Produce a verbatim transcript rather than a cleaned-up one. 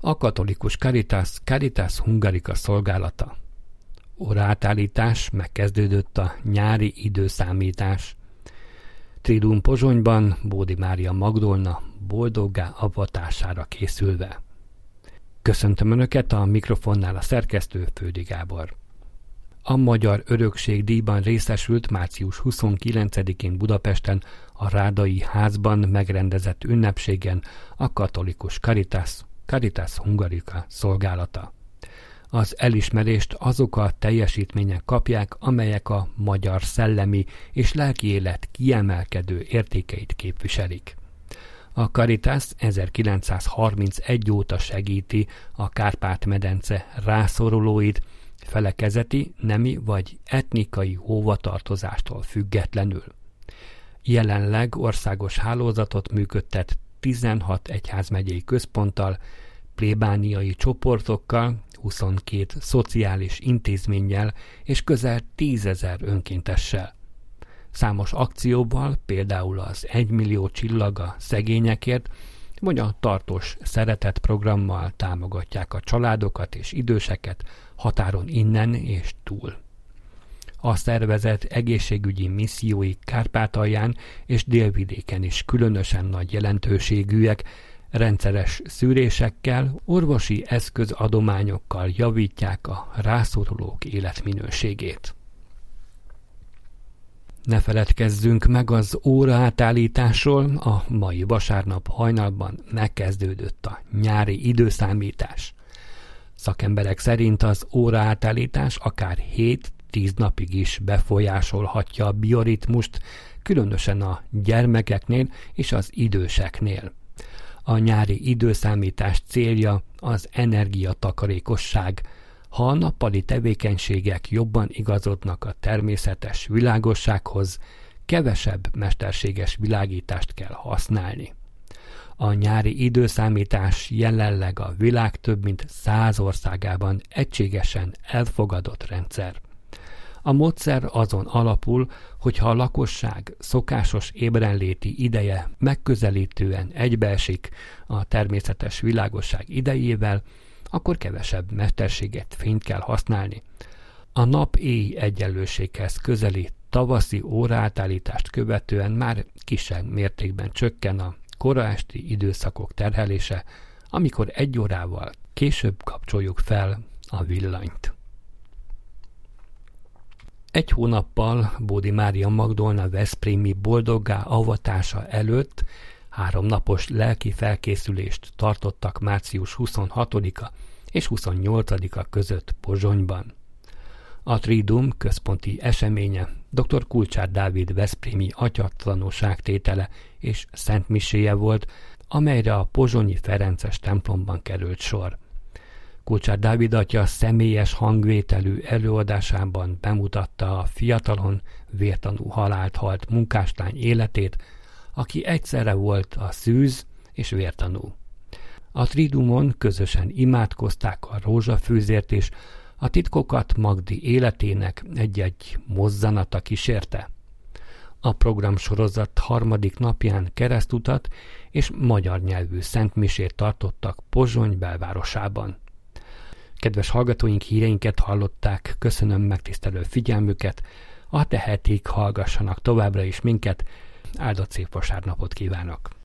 A katolikus Caritas Caritas Hungarica szolgálata. Óraátállítás, megkezdődött a nyári időszámítás. Triduum Pozsonyban Bódi Mária Magdolna boldoggá avatására készülve. Köszöntöm Önöket, a mikrofonnál a szerkesztő Földi Gábor. A Magyar Örökség díjban részesült március huszonkilencedikén Budapesten a Rádai Házban megrendezett ünnepségen a katolikus Caritas Caritas Hungarica szolgálata. Az elismerést azok a teljesítmények kapják, amelyek a magyar szellemi és lelki élet kiemelkedő értékeit képviselik. A Caritas ezerkilencszázharmincegy óta segíti a Kárpát-medence rászorulóit, felekezeti, nemi vagy etnikai hovatartozástól függetlenül. Jelenleg országos hálózatot működtet tizenhat egyházmegyei központtal, plébániai csoportokkal, huszonkét szociális intézménnyel és közel tízezer önkéntessel. Számos akcióval, például az egymillió csillag a szegényekért, vagy a tartós szeretet programmal támogatják a családokat és időseket határon innen és túl. A szervezet egészségügyi missziói Kárpátalján és délvidéken is különösen nagy jelentőségűek, rendszeres szűrésekkel, orvosi eszközadományokkal javítják a rászorulók életminőségét. Ne feledkezzünk meg az óraátállításról, a mai vasárnap hajnalban megkezdődött a nyári időszámítás. Szakemberek szerint az óraátállítás akár hét-tíz napig is befolyásolhatja a bioritmust, különösen a gyermekeknél és az időseknél. A nyári időszámítás célja az energiatakarékosság. Ha a nappali tevékenységek jobban igazodnak a természetes világossághoz, kevesebb mesterséges világítást kell használni. A nyári időszámítás jelenleg a világ több mint száz országában egységesen elfogadott rendszer. A módszer azon alapul, hogyha a lakosság szokásos ébrenléti ideje megközelítően egybeesik a természetes világosság idejével, akkor kevesebb mesterséget, fényt kell használni. A nap-éj egyenlőséghez közeli tavaszi óraátállítást követően már kisebb mértékben csökken a kora esti időszakok terhelése, amikor egy órával később kapcsoljuk fel a villanyt. Egy hónappal Bódi Mária Magdolna veszprémi boldoggá avatása előtt háromnapos lelki felkészülést tartottak március huszonhatodika és huszonnyolcadika között Pozsonyban. A Triduum központi eseménye dr. Kulcsár Dávid veszprémi atyatanúságtétele és szentmiséje volt, amelyre a pozsonyi Ferences templomban került sor. Kulcsár Dávid atya személyes hangvételű előadásában bemutatta a fiatalon vértanú halált halt munkáslány életét, aki egyszerre volt a szűz és vértanú. A Triduumon közösen imádkozták a rózsafűzért is, a titkokat Magdi életének egy-egy mozzanata kísérte. A programsorozat harmadik napján keresztutat és magyar nyelvű szentmisét tartottak Pozsony belvárosában. Kedves hallgatóink, híreinket hallották, köszönöm megtisztelő figyelmüket, ha tehetik, hallgassanak továbbra is minket, áldott szép vasárnapot kívánok!